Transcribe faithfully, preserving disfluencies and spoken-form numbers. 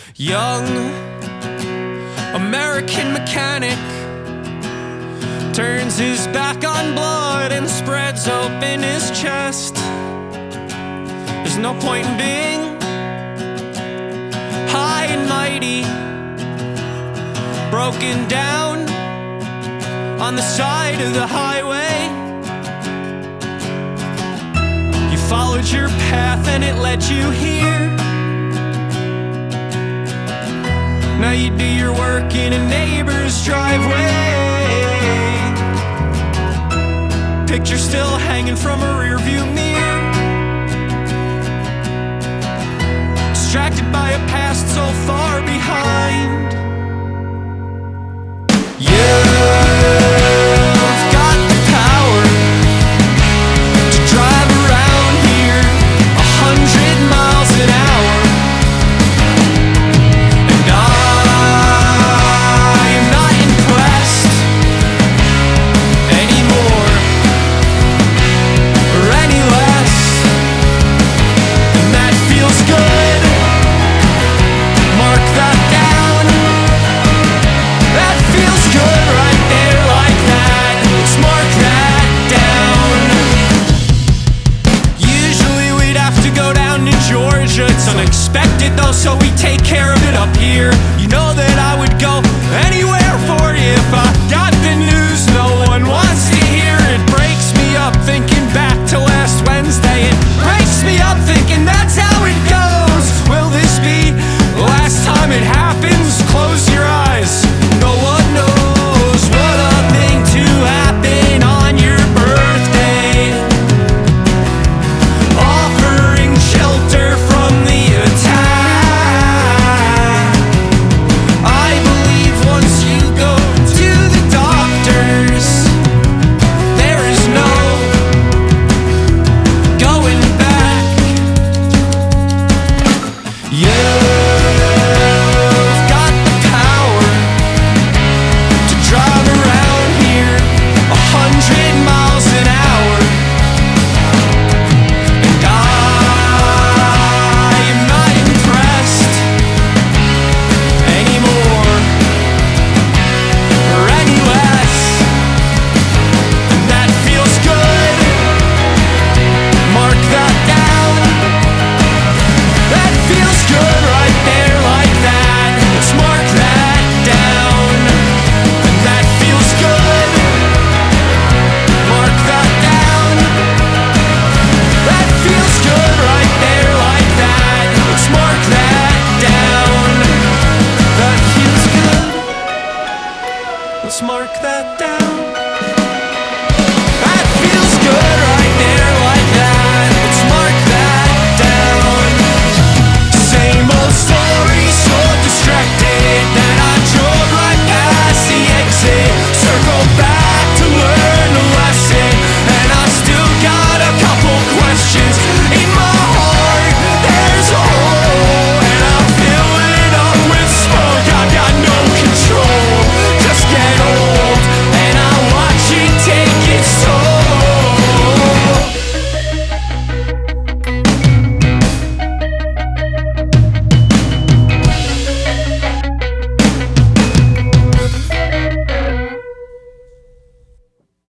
Young American mechanic turns his back on blood and spreads open his chest. There's no point in being high and mighty, broken down on the side of the highway. You followed your path and it led you here. Now you do your work in a neighbor's driveway. Picture still hanging from a rearview mirror, distracted by a past so far behind. You've got the power to drive around here a hundred miles an hour, and I am not impressed anymore or any less, and that feels good. Mark that down. That feels good right there like that. Let's mark that down. Usually we'd have to go down to Georgia. It's unexpected though, so we take care of it up here. You know that I would go anywhere for you if I got the news no one wants to hear. It breaks me up thinking back to last Wednesday. It breaks me up thinking that's how it goes. Will this be the last time it happens? Close your eyes. No one knows what a thing to happen on your birthday. Offering shelter from the attack. I believe once you go to the doctors, there is no going back. Yeah.